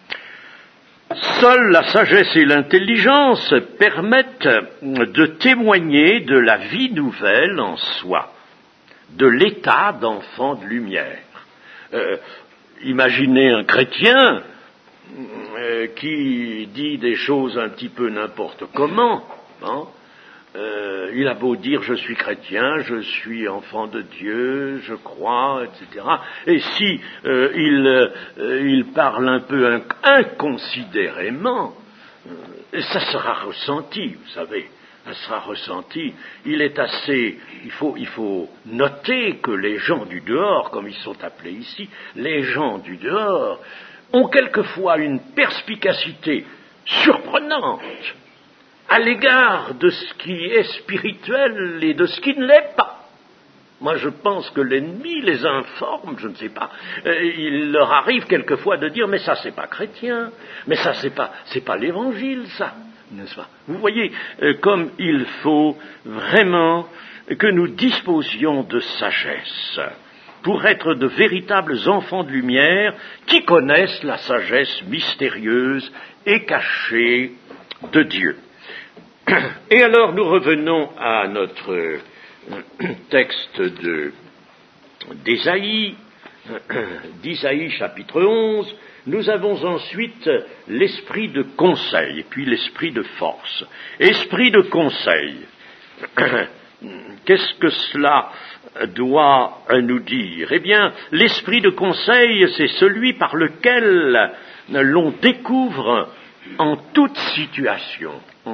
S1: Seule la sagesse et l'intelligence permettent de témoigner de la vie nouvelle en soi, de l'état d'enfant de lumière. Imaginez un chrétien qui dit des choses un petit peu n'importe comment, hein, il a beau dire je suis chrétien, je suis enfant de Dieu, je crois, etc. Et si il parle un peu inconsidérément, ça sera ressenti, vous savez. Ça sera ressenti. Il faut noter que les gens du dehors, comme ils sont appelés ici, les gens du dehors, ont quelquefois une perspicacité surprenante à l'égard de ce qui est spirituel et de ce qui ne l'est pas. Moi, je pense que l'ennemi les informe, je ne sais pas. Il leur arrive quelquefois de dire, mais ça, c'est pas chrétien, mais ça, c'est pas l'évangile, ça. N'est-ce pas ? Vous voyez, comme il faut vraiment que nous disposions de sagesse pour être de véritables enfants de lumière qui connaissent la sagesse mystérieuse et cachée de Dieu. Et alors nous revenons à notre texte d'Ésaïe chapitre 11. Nous avons ensuite l'esprit de conseil, puis l'esprit de force. Esprit de conseil, qu'est-ce que cela doit nous dire ? Eh bien, l'esprit de conseil, c'est celui par lequel l'on découvre en toute situation,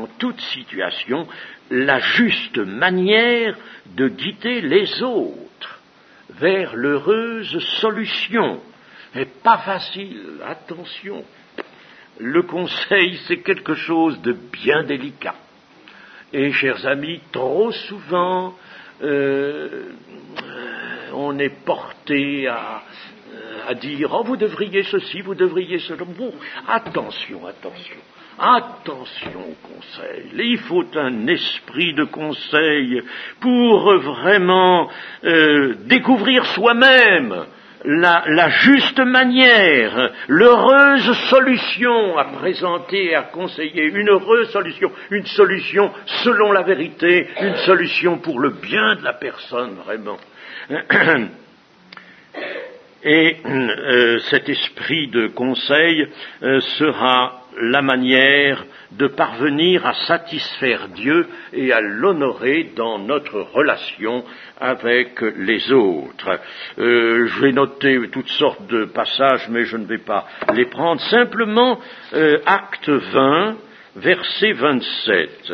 S1: la juste manière de guider les autres vers l'heureuse solution. Et pas facile, attention. Le conseil, c'est quelque chose de bien délicat. Et, chers amis, trop souvent, on est porté à dire « Oh, vous devriez ceci, vous devriez cela. » Bon, attention au conseil. Il faut un esprit de conseil pour vraiment découvrir soi-même la juste manière, l'heureuse solution à présenter, à conseiller, une heureuse solution, une solution selon la vérité, une solution pour le bien de la personne, vraiment. Et cet esprit de conseil sera la manière de parvenir à satisfaire Dieu et à l'honorer dans notre relation avec les autres. Je vais noter toutes sortes de passages, mais je ne vais pas les prendre. Simplement, Acte 20, verset 27.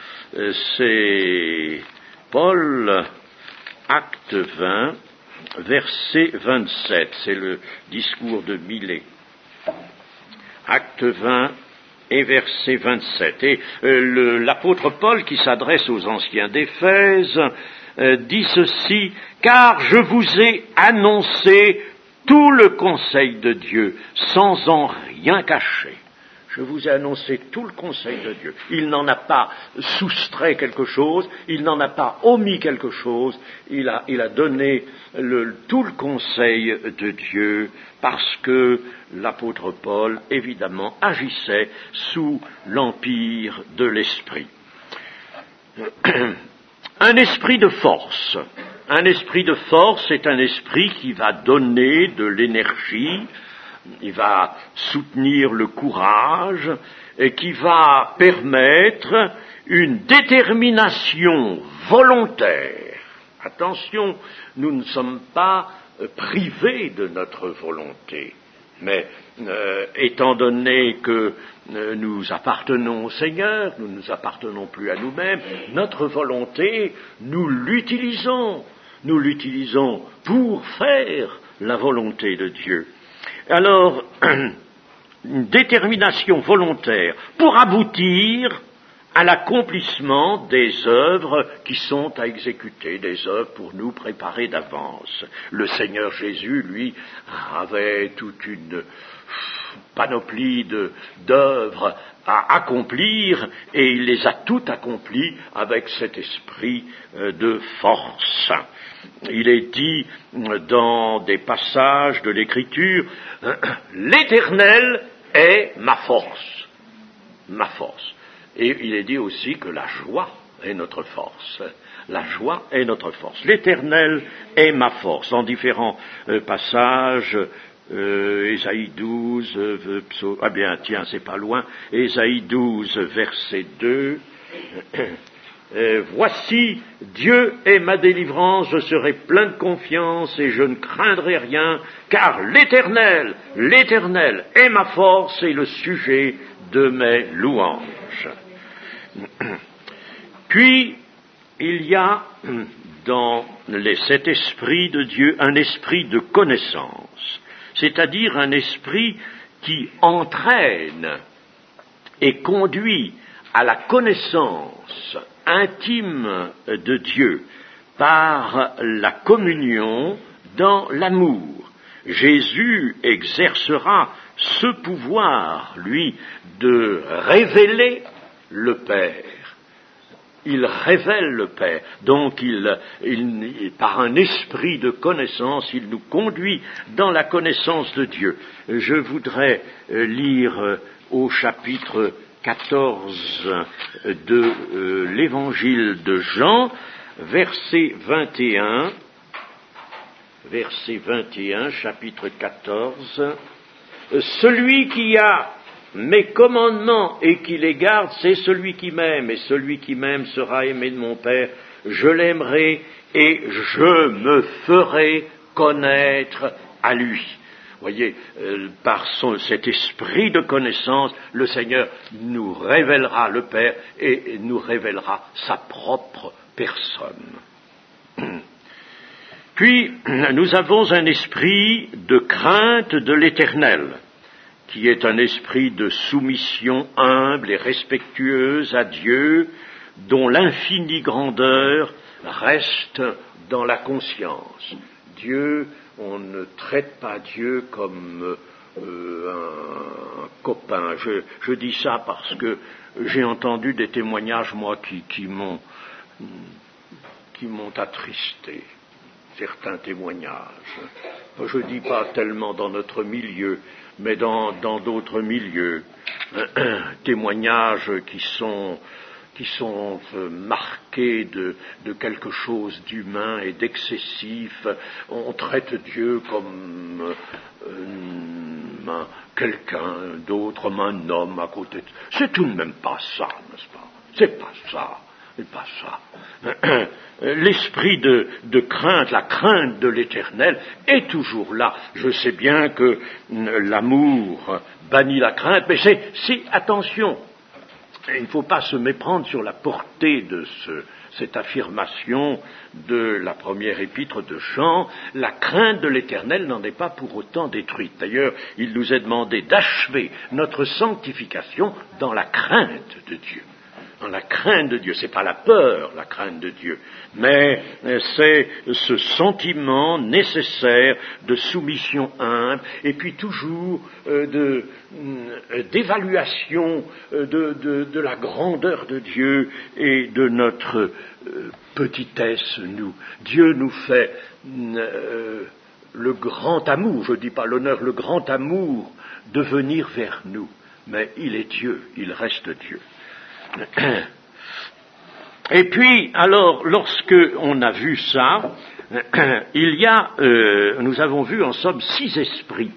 S1: C'est Paul, Acte 20, verset 27. C'est le discours de Milet. Acte 20 et verset 27. Et l'apôtre Paul, qui s'adresse aux anciens d'Éphèse, dit ceci, « Car je vous ai annoncé tout le conseil de Dieu, sans en rien cacher. » Je vous ai annoncé tout le conseil de Dieu. Il n'en a pas soustrait quelque chose, il n'en a pas omis quelque chose, il a donné tout le conseil de Dieu, parce que l'apôtre Paul, évidemment, agissait sous l'empire de l'esprit. Un esprit de force. Un esprit de force, c'est un esprit qui va donner de l'énergie, il va soutenir le courage et qui va permettre une détermination volontaire. Attention, nous ne sommes pas privés de notre volonté, mais étant donné que nous appartenons au Seigneur, nous ne nous appartenons plus à nous-mêmes, notre volonté, nous l'utilisons pour faire la volonté de Dieu. Alors, une détermination volontaire pour aboutir à l'accomplissement des œuvres qui sont à exécuter, des œuvres pour nous préparer d'avance. Le Seigneur Jésus, lui, avait toute une panoplie d'œuvres à accomplir, et il les a toutes accomplies avec cet esprit de force. Il est dit dans des passages de l'Écriture, « L'Éternel est ma force. » Ma force. Et il est dit aussi que la joie est notre force. La joie est notre force. L'Éternel est ma force. En différents passages, Ésaïe 12, ah bien, tiens, c'est pas loin, Ésaïe 12, verset 2, voici, Dieu est ma délivrance, je serai plein de confiance et je ne craindrai rien, car l'Éternel est ma force et le sujet de mes louanges. Puis, il y a dans cet esprit de Dieu un esprit de connaissance, c'est-à-dire un esprit qui entraîne et conduit à la connaissance intime de Dieu par la communion dans l'amour. Jésus exercera ce pouvoir, lui, de révéler le Père. Il révèle le Père. Donc, par un esprit de connaissance, il nous conduit dans la connaissance de Dieu. Je voudrais lire au chapitre 14 de l'évangile de Jean, verset 21, chapitre 14. Celui qui a mes commandements et qui les garde, c'est celui qui m'aime, et celui qui m'aime sera aimé de mon Père. Je l'aimerai et je me ferai connaître à lui. Voyez, par cet esprit de connaissance, le Seigneur nous révélera le Père et nous révélera sa propre personne. Puis, nous avons un esprit de crainte de l'Éternel, qui est un esprit de soumission humble et respectueuse à Dieu, dont l'infinie grandeur reste dans la conscience. Dieu, on ne traite pas Dieu comme un copain. Je dis ça parce que j'ai entendu des témoignages, moi, qui m'ont attristé. Certains témoignages. Je ne dis pas tellement dans notre milieu, mais dans d'autres milieux. Témoignages qui sont marqués de quelque chose d'humain et d'excessif. On traite Dieu comme quelqu'un d'autre, comme un homme à côté de... C'est tout de même pas ça, n'est-ce pas? C'est pas ça. L'esprit de crainte, la crainte de l'Éternel est toujours là. Je sais bien que l'amour bannit la crainte, mais attention, il ne faut pas se méprendre sur la portée de cette affirmation de la première épître de Jean. La crainte de l'Éternel n'en est pas pour autant détruite. D'ailleurs, il nous est demandé d'achever notre sanctification dans la crainte de Dieu. Dans la crainte de Dieu, c'est pas la peur, la crainte de Dieu, mais c'est ce sentiment nécessaire de soumission humble, et puis toujours d'évaluation de la grandeur de Dieu et de notre petitesse, nous. Dieu nous fait le grand amour, je dis pas l'honneur, le grand amour de venir vers nous, mais il est Dieu, il reste Dieu. Et puis, alors, lorsque on a vu ça, nous avons vu en somme 6 esprits.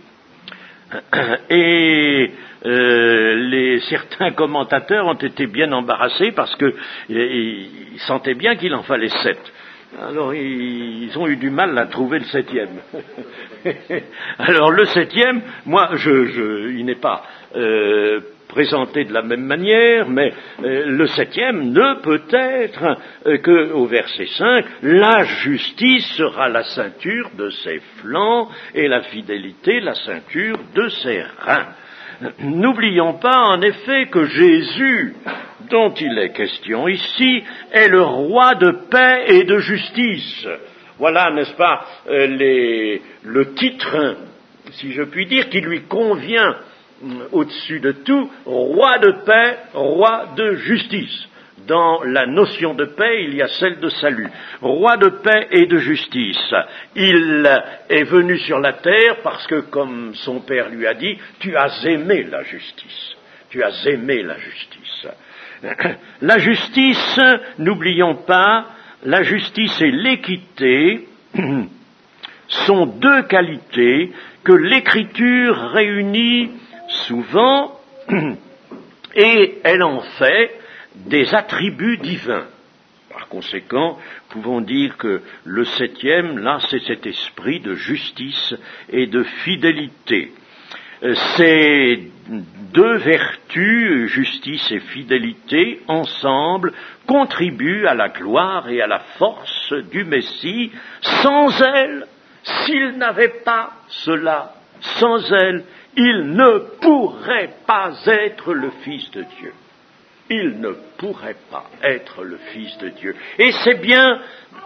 S1: Et certains commentateurs ont été bien embarrassés parce que ils sentaient bien qu'il en fallait 7. Alors, ils ont eu du mal à trouver le 7e. Alors, le 7e, moi, il n'est pas présenté de la même manière, mais le 7e ne peut être qu'au verset 5, la justice sera la ceinture de ses flancs et la fidélité la ceinture de ses reins. N'oublions pas en effet que Jésus, dont il est question ici, est le roi de paix et de justice. Voilà, n'est-ce pas, le titre, si je puis dire, qui lui convient au-dessus de tout, roi de paix, roi de justice. Dans la notion de paix, il y a celle de salut. Roi de paix et de justice. Il est venu sur la terre parce que, comme son père lui a dit, tu as aimé la justice. Tu as aimé la justice. La justice, n'oublions pas, la justice et l'équité sont deux qualités que l'Écriture réunit souvent et elle en fait des attributs divins. Par conséquent, pouvons dire que le septième, là, c'est cet esprit de justice et de fidélité. Ces deux vertus, justice et fidélité, ensemble, contribuent à la gloire et à la force du Messie. Sans elle, s'il n'avait pas cela, sans elle, il ne pourrait pas être le Fils de Dieu. Il ne pourrait pas être le Fils de Dieu. Et c'est bien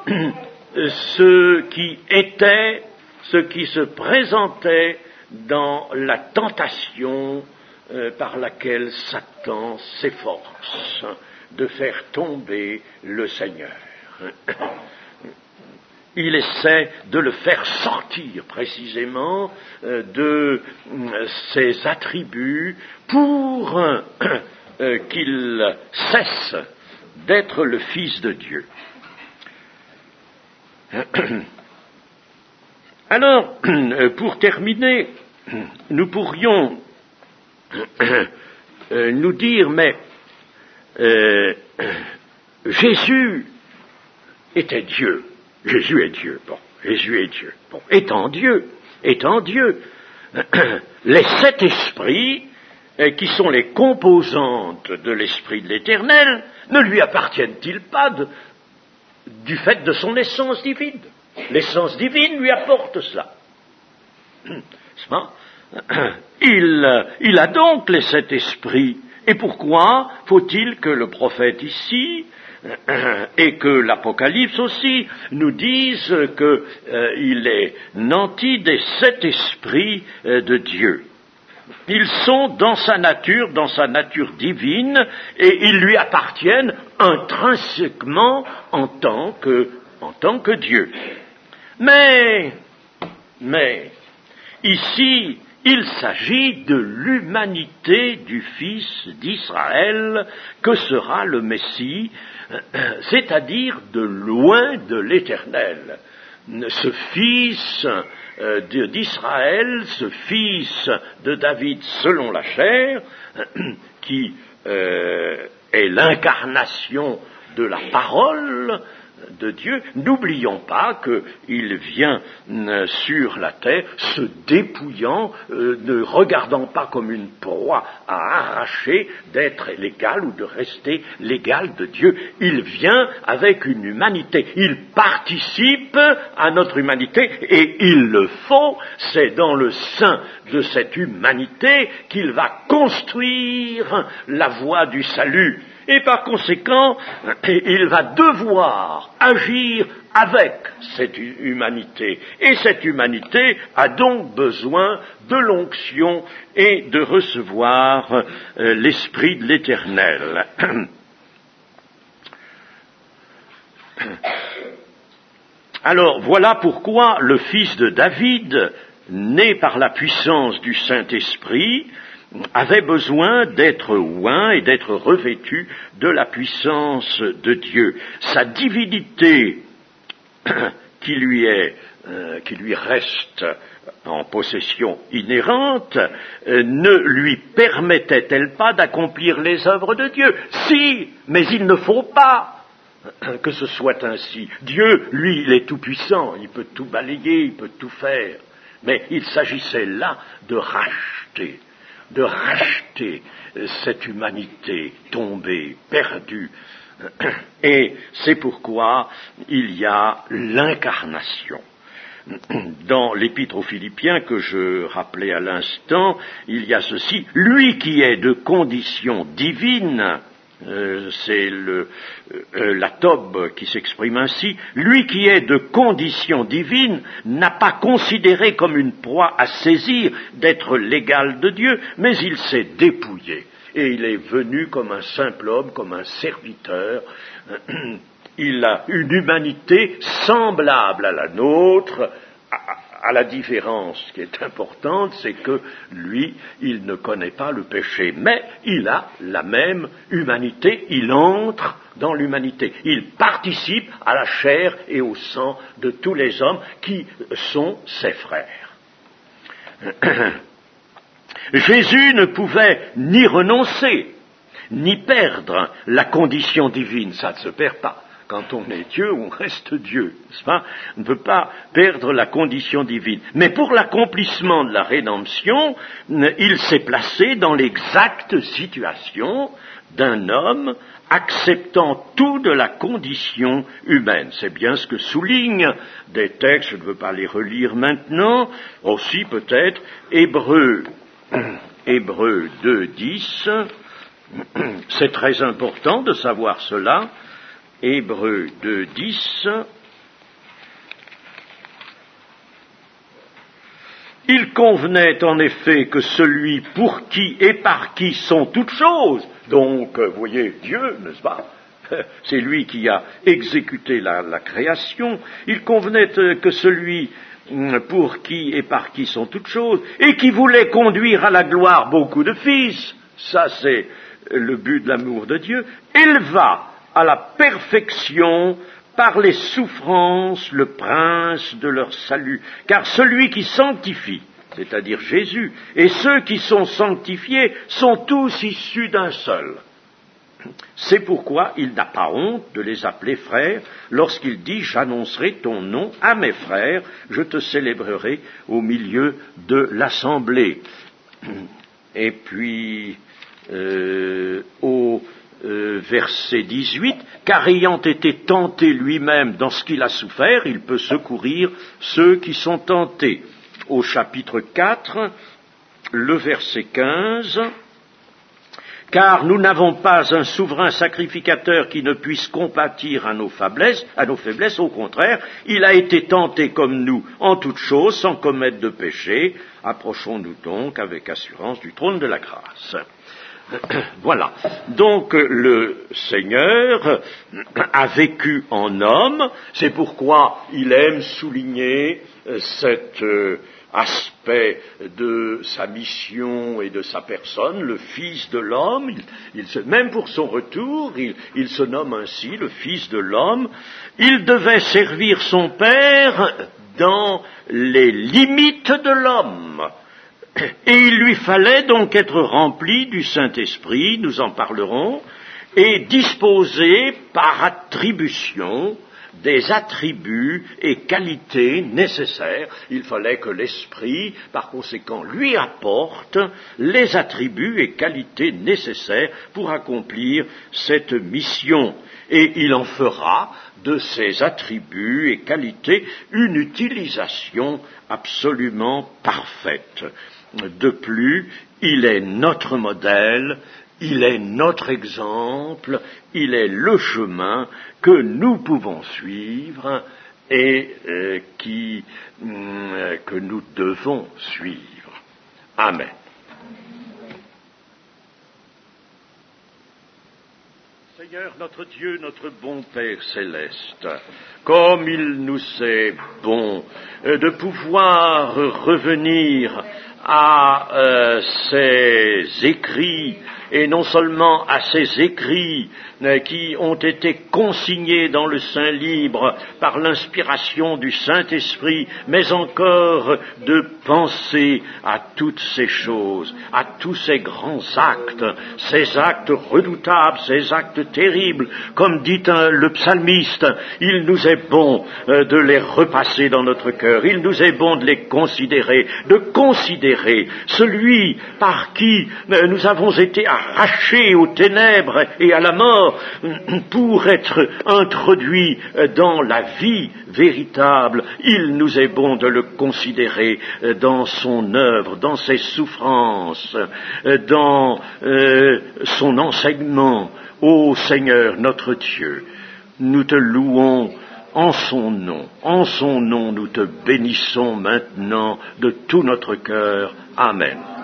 S1: ce qui se présentait dans la tentation par laquelle Satan s'efforce de faire tomber le Seigneur. Il essaie de le faire sortir précisément de ses attributs pour qu'il cesse d'être le Fils de Dieu. Alors, pour terminer, nous pourrions nous dire, mais Jésus était Dieu. Jésus est Dieu. Bon, Jésus est Dieu. Bon, étant Dieu, les sept esprits qui sont les composantes de l'Esprit de l'Éternel ne lui appartiennent-ils pas du fait de son essence divine? L'essence divine lui apporte cela. N'est-ce pas? Il a donc les sept esprits. Et pourquoi faut-il que le prophète ici et que l'Apocalypse aussi nous disent qu'il est nanti des sept esprits de Dieu? Ils sont dans sa nature divine, et ils lui appartiennent intrinsèquement en tant que Dieu. Mais, ici, il s'agit de l'humanité du Fils d'Israël que sera le Messie, c'est-à-dire de loin de l'Éternel. Ce Fils d'Israël, ce Fils de David selon la chair, qui est l'incarnation de la parole de Dieu, n'oublions pas qu'il vient sur la terre se dépouillant, ne regardant pas comme une proie à arracher d'être l'égal ou de rester l'égal de Dieu. Il vient avec une humanité, il participe à notre humanité et il le faut, c'est dans le sein de cette humanité qu'il va construire la voie du salut. Et par conséquent, il va devoir agir avec cette humanité. Et cette humanité a donc besoin de l'onction et de recevoir l'Esprit de l'Éternel. Alors, voilà pourquoi le fils de David, né par la puissance du Saint-Esprit, avait besoin d'être oint et d'être revêtu de la puissance de Dieu. Sa divinité qui lui reste en possession inhérente ne lui permettait-elle pas d'accomplir les œuvres de Dieu? Si, mais il ne faut pas que ce soit ainsi. Dieu, lui, il est tout puissant, il peut tout balayer, il peut tout faire, mais il s'agissait là de racheter cette humanité tombée, perdue. Et c'est pourquoi il y a l'incarnation. Dans l'Épître aux Philippiens que je rappelais à l'instant, il y a ceci: lui qui est de condition divine, c'est la Tobe qui s'exprime ainsi, lui qui est de condition divine n'a pas considéré comme une proie à saisir d'être l'égal de Dieu, mais il s'est dépouillé et il est venu comme un simple homme, comme un serviteur. Il a une humanité semblable à la nôtre, à la différence qui est importante, c'est que lui, il ne connaît pas le péché, mais il a la même humanité, il entre dans l'humanité, il participe à la chair et au sang de tous les hommes qui sont ses frères. Jésus ne pouvait ni renoncer, ni perdre la condition divine, ça ne se perd pas. Quand on est Dieu, on reste Dieu, n'est-ce pas? On ne peut pas perdre la condition divine. Mais pour l'accomplissement de la rédemption, il s'est placé dans l'exacte situation d'un homme acceptant tout de la condition humaine. C'est bien ce que soulignent des textes, je ne veux pas les relire maintenant, aussi peut-être Hébreux 2:10, c'est très important de savoir cela. Hébreux 2:10, il convenait en effet que celui pour qui et par qui sont toutes choses, donc vous voyez Dieu, n'est-ce pas, c'est lui qui a exécuté la création, il convenait que celui pour qui et par qui sont toutes choses, et qui voulait conduire à la gloire beaucoup de fils, ça c'est le but de l'amour de Dieu, éleva à la perfection par les souffrances le prince de leur salut. Car celui qui sanctifie, c'est-à-dire Jésus, et ceux qui sont sanctifiés sont tous issus d'un seul. C'est pourquoi il n'a pas honte de les appeler frères lorsqu'il dit « J'annoncerai ton nom à mes frères, je te célébrerai au milieu de l'assemblée ». Et puis, au verset 18, « Car ayant été tenté lui-même dans ce qu'il a souffert, il peut secourir ceux qui sont tentés. » Au chapitre 4, le verset 15, « Car nous n'avons pas un souverain sacrificateur qui ne puisse compatir à nos faiblesses, au contraire, il a été tenté comme nous en toutes choses, sans commettre de péché. Approchons-nous donc avec assurance du trône de la grâce. » Voilà. Donc le Seigneur a vécu en homme, c'est pourquoi il aime souligner cet aspect de sa mission et de sa personne, le Fils de l'homme, même pour son retour, il se nomme ainsi, le Fils de l'homme. Il devait servir son Père dans les limites de l'homme. Et il lui fallait donc être rempli du Saint-Esprit, nous en parlerons, et disposer par attribution des attributs et qualités nécessaires. Il fallait que l'Esprit, par conséquent, lui apporte les attributs et qualités nécessaires pour accomplir cette mission. Et il en fera de ces attributs et qualités une utilisation absolument parfaite. De plus, il est notre modèle, il est notre exemple, il est le chemin que nous pouvons suivre et que nous devons suivre. Amen. Seigneur, notre Dieu, notre bon Père céleste, comme il nous est bon de pouvoir revenir à ces écrits, et non seulement à ces écrits qui ont été consignés dans le Saint Libre par l'inspiration du Saint-Esprit, mais encore de penser à toutes ces choses, à tous ces grands actes, ces actes redoutables, ces actes terribles, comme dit le psalmiste, il nous est bon de les repasser dans notre cœur, il nous est bon de les considérer, celui par qui nous avons été arrachés aux ténèbres et à la mort pour être introduits dans la vie véritable. Il nous est bon de le considérer dans son œuvre, dans ses souffrances, dans son enseignement. Ô Seigneur, notre Dieu, nous te louons en son nom nous te bénissons maintenant de tout notre cœur. Amen.